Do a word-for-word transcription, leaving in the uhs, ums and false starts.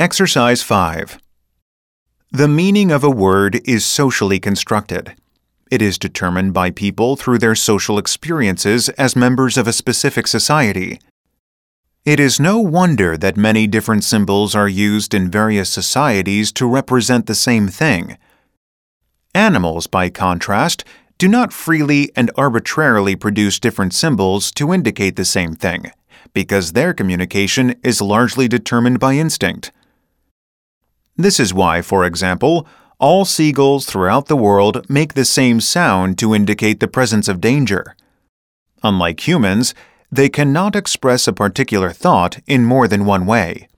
Exercise five. The meaning of a word is socially constructed. It is determined by people through their social experiences as members of a specific society. It is no wonder that many different symbols are used in various societies to represent the same thing. Animals, by contrast, do not freely and arbitrarily produce different symbols to indicate the same thing, because their communication is largely determined by instinct. This is why, for example, all seagulls throughout the world make the same sound to indicate the presence of danger. Unlike humans, they cannot express a particular thought in more than one way.